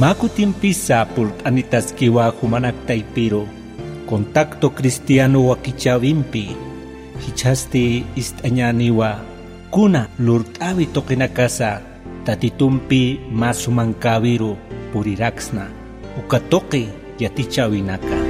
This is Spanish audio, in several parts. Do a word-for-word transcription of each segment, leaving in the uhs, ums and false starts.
Makutimpisa por anitaskiwa humanak taipiro, contacto cristiano wakichavimpi, hichasti istañaniwa, kuna lurtavi tokinakasa, tatitumpi masumankaviru puriraksna, ukatoki yatichavinaca.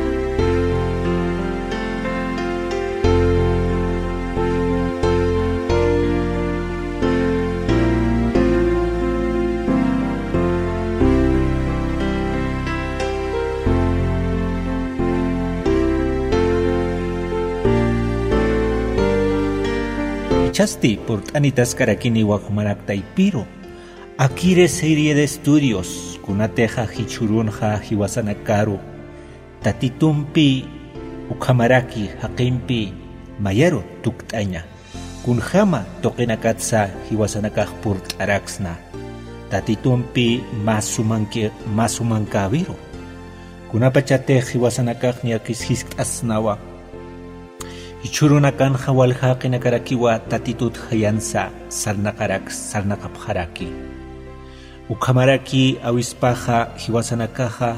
Chasti por Anitas Karakini Wakumarak Taipiro. Akire serie de estudios, Kunateja Hichurunja Hiwasanakaru, Tatitumpi, Ukamaraki, Hakimpi, Mayaro Tuktaña, Kunjama Tokenakatsa Hiwasanakaj Purt Araxna, Tatitumpi Masumanke Masumankaviro, Kunapachate Hiwasanakaj Niakis Hisk Asnawa. Ichurunakan hawalhaki nakarakiwa tatitut hayansa sarnakarax sarnakapharaki. Ukamaraki awispaja hiwasanakaja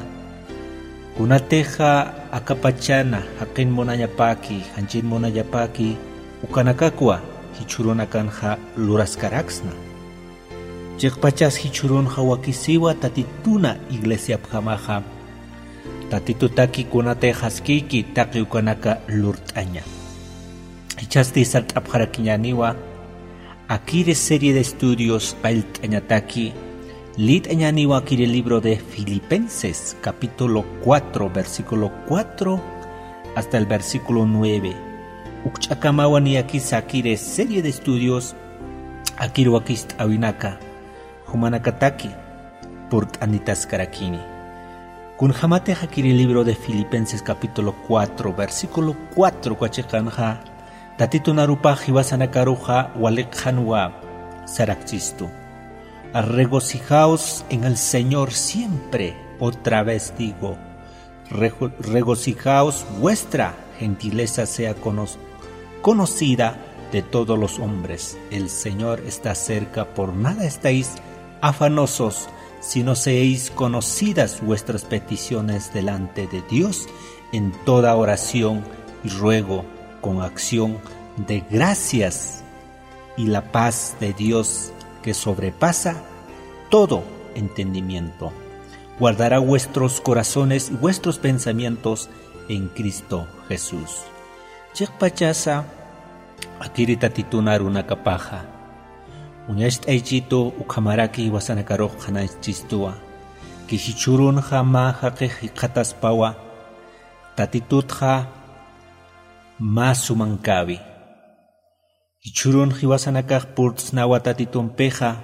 kunateja akapachana hakin monayapaki hanchin monayapaki ukanakakwa hichurunakan ha luraskaraxna. Chekpachas hichurun hawakisiwa tatituna iglesia pjamaja tatitutaki kunatejas kiki taki ukanaka lurtaña. Hichasti salt abjarakiñaniwa, akire serie de estudios alt añataki, lit añaniwa akire libro de Filipenses, capítulo cuatro, versículo cuatro hasta el versículo nueve. Ukchakamawani aquí sakire serie de estudios, akire wakist awinaka, humanakataki, purt anitas karakini. Kunjamate akire libro de Filipenses, capítulo cuatro, versículo cuatro, kwachekanja. Tatito narupa hiwasanakaruja walekhanwa sarakchistu. Regocijaos en el Señor siempre, otra vez digo. Regocijaos, vuestra gentileza sea conocida de todos los hombres. El Señor está cerca, por nada estáis afanosos, sino seáis conocidas vuestras peticiones delante de Dios en toda oración y ruego, con acción de gracias, y la paz de Dios que sobrepasa todo entendimiento guardará vuestros corazones y vuestros pensamientos en Cristo Jesús. Chekpachasa akirita titunar una capaja uñast aichito ukamaraki wasanakaro hanachistua que hichurun jama jake hikatas pawa tatitutja Masumankavi. Ichurun hiwasanakaj purtsnawa tatitumpeja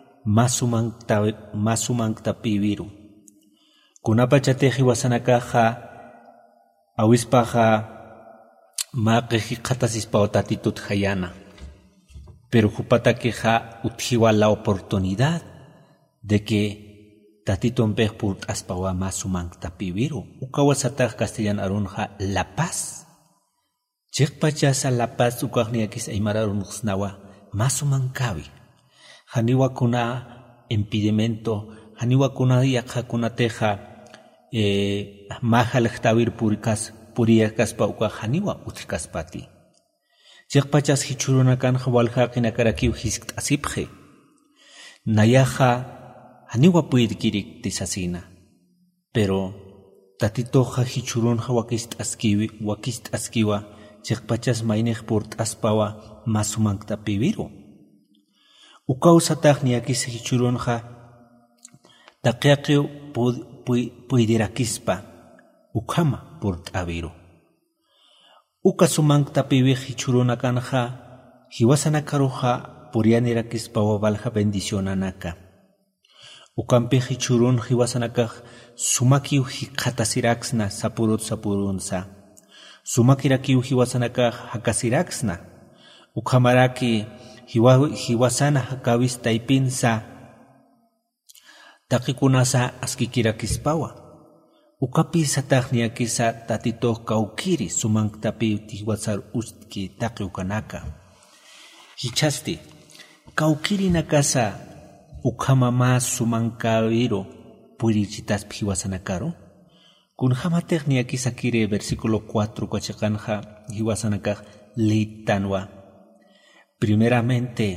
masumanktapiviru. Kunapachate hiwasanakaja awispaja maqeji qatasispaw tatitut hayana. Pero jupatakeja utjiwa la oportunidad de que tatitumpej purtaspawa masumanktapiviru. Ukawasataj castellan arunja la paz. Chekpachasa la paz ukajniakis aymararunusnawa masumankavi. Haniwa kuna impedimento, haniwa kuna yakhakunateja eh, mahalhtawir purikas puriakaspa uka haniwa utrikaspati. Chekpachas hichurunakan hawalhaqinakarakiw hisktasipje. Nayaja haniwa puidkirik tisasina. Pero tatitoja hichurun hawakist wakist askiwa chekpachas mainej purt aspawa masumanktapiviru. Ukausataq niakis hichurunja taqiaqiw puidirakispa ukama purt aviru. Ukasumanktapivi hichurunakanja hiwasanakaruja purianirakispawa valja bendicionanaka. Ukampi hichurun hiwasanakaj sumakiw hikhatasiraksna sapurut sapurunsa. Sumakirakiw hiwasanakaj hakasiraksna. Ukamaraki hiwasana hakawis taipinsa. Takikunasa askikirakispawa. Ukapi sataqniakisa tatitoh kaukiri sumanktapi tiwasar ustki taqi ukanaka. Hichasti kaukiri nakasa ukamama sumankawiro purichitas piwasanakaro. Kun hamatek ni aquí sakire versículo cuatro kwachakanja hiwasanakaj leitanwa. Primeramente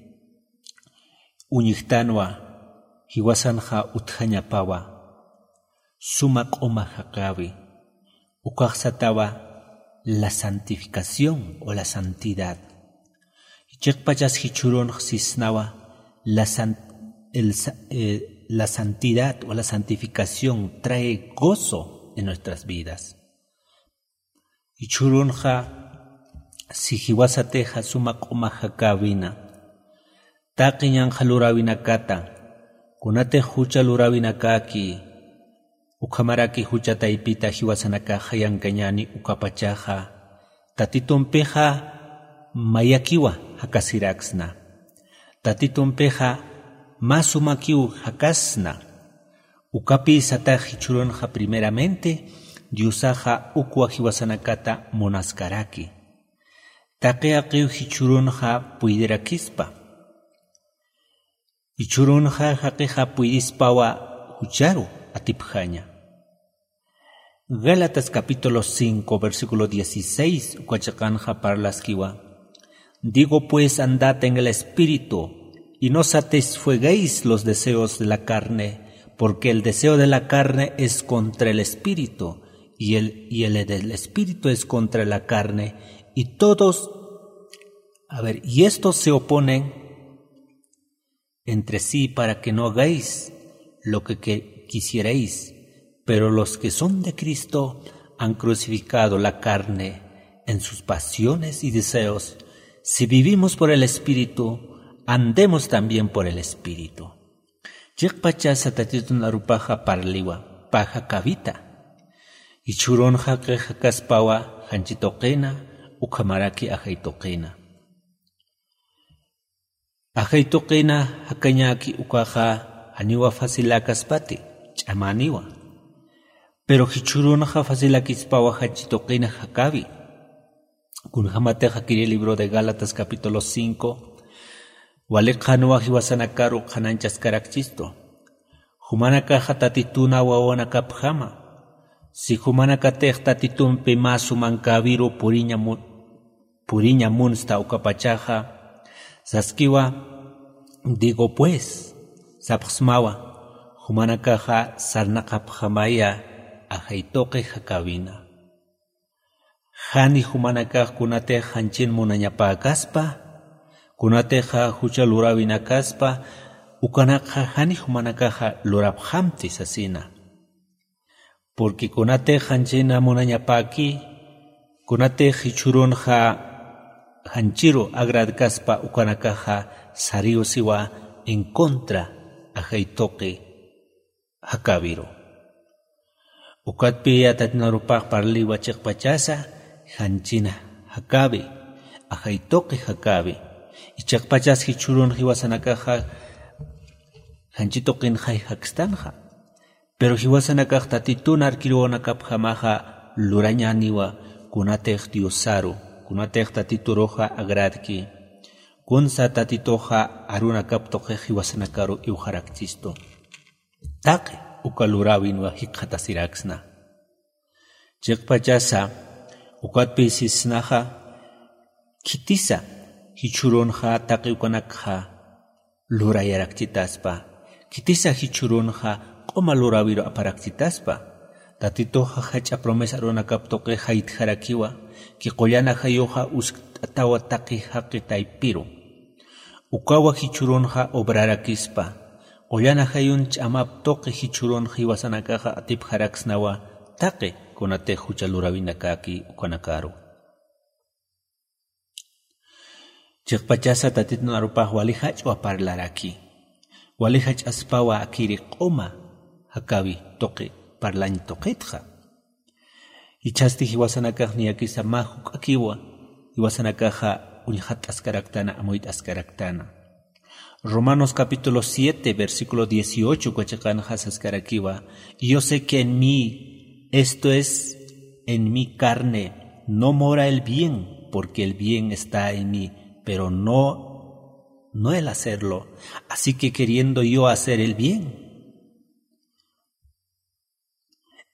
uñiktanwa hiwasanja utjañapawa sumak omajakawi ukajsatawa la santificación o la santidad. Chekpachas hichuron sisnawa la, san, el, eh, la santidad o la santificación trae gozo en nuestras vidas. Hichurunja si hiwasateja sumak omajakawina taqiñan halurawina kata kunate hucha lurawina kaki ukamaraki hucha taipita hiwasanaka hayankañani ukapachaja tatitumpeja mayakiwa hakasiraksna tatitumpeja masumakiu hakasna ukapi sata hichurunja primeramente diusaja ukwa hiwasanakata monaskaraki taqiaqiu hichurunja puiderakispa hichurunja haqiqa puidispawa hucharu atipjaña. Gálatas capítulo cinco versículo dieciséis ukachakanja parlaskiwa. Digo pues andad en el espíritu y no satisfagáis los deseos de la carne, porque el deseo de la carne es contra el espíritu y el, y el del espíritu es contra la carne, y todos, a ver, y estos se oponen entre sí para que no hagáis lo que, que quisierais, pero los que son de Cristo han crucificado la carne en sus pasiones y deseos. Si vivimos por el Espíritu, andemos también por el Espíritu. Yekpacha satatitun arupaja parliwa, paja kavita. Y churonja quejakaspawa, hanchitoqena, ukamaraki ajaitoqena. Ajaitoqena, hakañaki ukaja, aniwa fasilakaspati, chamaniwa. Pero hichurunja fasilakispawa hanchitoqena hakavi. Kunjamateja kiri el libro de Gálatas capítulo cinco. Walekhanua hiwasanakaru hananchas karakchisto. Humanaka hatatituna wawana kaphama. Si humanaka tej tatitumpe masumankaviru puriña mun puriña munsta ukapachaja. Saskiwa digo pues sapsmawa humanaka sarnakaphamaya ajaitoque hakavina. Hani humanaka kunate hanchin munañapa kaspa. Kunateja hucha lurawina kaspa, ukanaka hani humanakaja lurabhamti sasina. Porque kunate hanchina munañapaki, kunate hichurunja hanchiro agrad kaspa ukanakaja sariu siwa en contra ajaitoque hakaviro. Ukatpi atatnarupak parliwa chekpachasa hanchina hakavi, ajaitoque hakavi. Y chakpachas hichurun hiwasanakaja hanchitoqin hay hakstanja. Pero hiwasanakaj tatitun arkiruonakapjamaja lurañaniwa kunatej diosaru, kunatej tatituroja agradki, kunsa tatitoja arunakaptoje hiwasanakaru iujarakchisto. Taqe ukalurawinwa hikhatasiraksna. Chakpachasa ukatpisisnaja kitisa hichurunja taqiukanakja lurayarakchitaspa. Kitisa hichurunja qoma lurawiro aparakchitaspa. Tatitoja hacha promesa runakaptoque haitjarakiwa ki qollana hayoja ustatawa taqi haqi taipiru. Ukawa hichurunja obrarakispa. Qollana hayun chamaptoque hichurunja hiwasanakaja atipjaraksnawa taqi kunate hucha lurawinakaki ukanakaru. Chekpachasa tatitun arupaj walihach wa parlaraki. Walihach aspawa akiri qoma hakavi toqi parlañ toqitja. Ichasti hiwasanakaj niyakisa mahuk akiwa hiwasanakaja uñhat askaraktana amoit askaraktana. Romanos capítulo siete versículo dieciocho kuachaqanjas askarakiwa. Yo sé que en mí, esto es en mi carne, no mora el bien, porque el bien está en mí, pero no, no el hacerlo. Así que queriendo yo hacer el bien,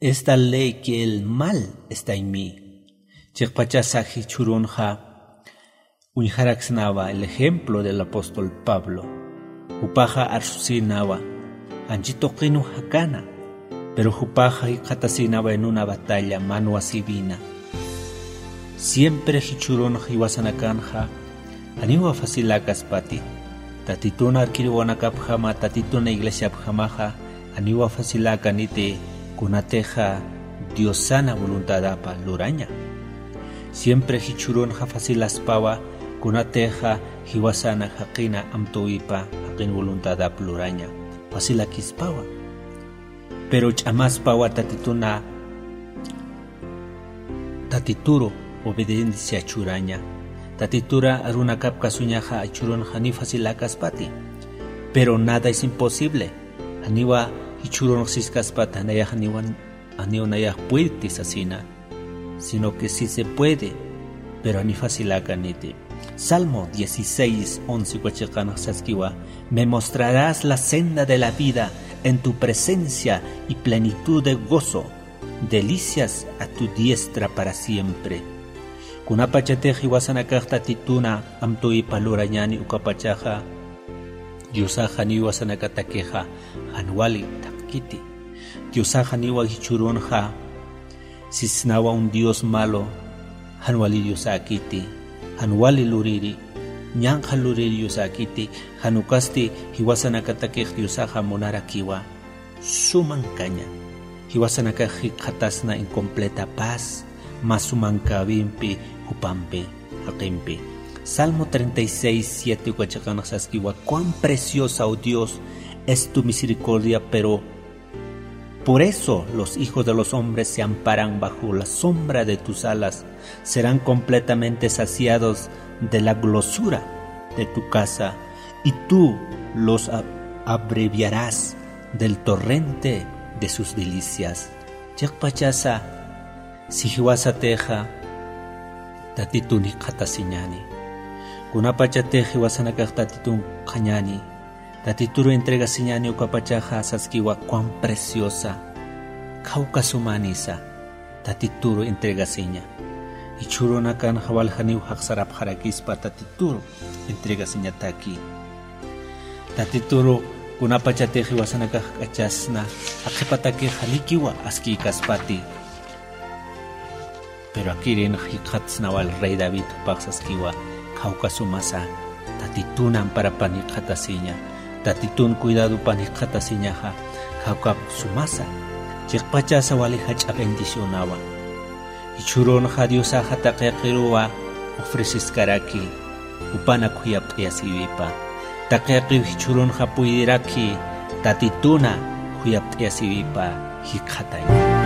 esta ley que el mal está en mí. Chikpachasa hichurunja unjaraxnava el ejemplo del apóstol Pablo. Upaja arsusinava anchitoqinu hakana, pero Upaja hiqatasinava en una batalla mano asibina. Siempre hichurunja iwasanakanja aniwa fasilacas pati. Tatituna arquiriwanakapjama tatituna iglesiapjamaja aniwa fasilaka nite kunateja diosana voluntadapa luraña. Siempre hichurunja fasilaspawa kunateja hiwasana haqina amtuipa haqin voluntadap luraña fasilakispawa. Pero chamaspawa tatituna tatituro obediencia churaña. Tatitura aruna kapka suñaja achurun hani fasilacas pati. Pero nada es imposible. Aniwa ichurun siscas pata anaya aniwan aniwa naya puede asina. Sino que sí se puede, pero ani facilaca nite. Salmo dieciséis, once guachacana saskiwa. Me mostrarás la senda de la vida en tu presencia y plenitud de gozo. Delicias a tu diestra para siempre. Kunapachateji wasanakakta tituna amtui palurañani ukapachaja Diusaja ni wasanakatakeja hanwali takiti. Diusaja ni wahichurunja sisnawa un dios malo hanwali diosakiti hanwali luriri ñanja luriri diosakiti hanukasti hiwasanakatakej diusaja monarakiwa sumancaña hiwasanakaji katasna incompleta paz masumankabimpi upampi haqimpi. Salmo treinta y seis, siete guachacanasaskiwa. Cuán preciosa, oh Dios, es tu misericordia, pero por eso los hijos de los hombres se amparan bajo la sombra de tus alas, serán completamente saciados de la glosura de tu casa, y tú los abreviarás del torrente de sus delicias. Chakpachasa sihiwasateja tatituni katasiñani. Kunapachateji wasanakaj tatitun kañani. Tatituru entrega siñani ukapachaja saskiwa cuán preciosa. Kauka sumanisa. Tatituru entrega siña. Ichurunakan hawaljaniu haksarap harakispa tatituru entrega siña taki. Tatituru kunapachateji wasanakaj kachasna. Akipatake halikiwa aski kaspati. Pero aquí en Hikatsnawal rey David Paxaskiwa, Kaukasumasa, Tatitunan para panikatasiña, Tatitun cuidado panikatasiñaja, Kaukasumasa, Chikpachasa walihach bendicionawa. Ichuron Hadiosa Hatakekiruwa, ofreces karaki, Upana kuyap yasivipa, Takeki Hichuron Hapuiraki, Tatituna kuyap yasivipa, Hikatay.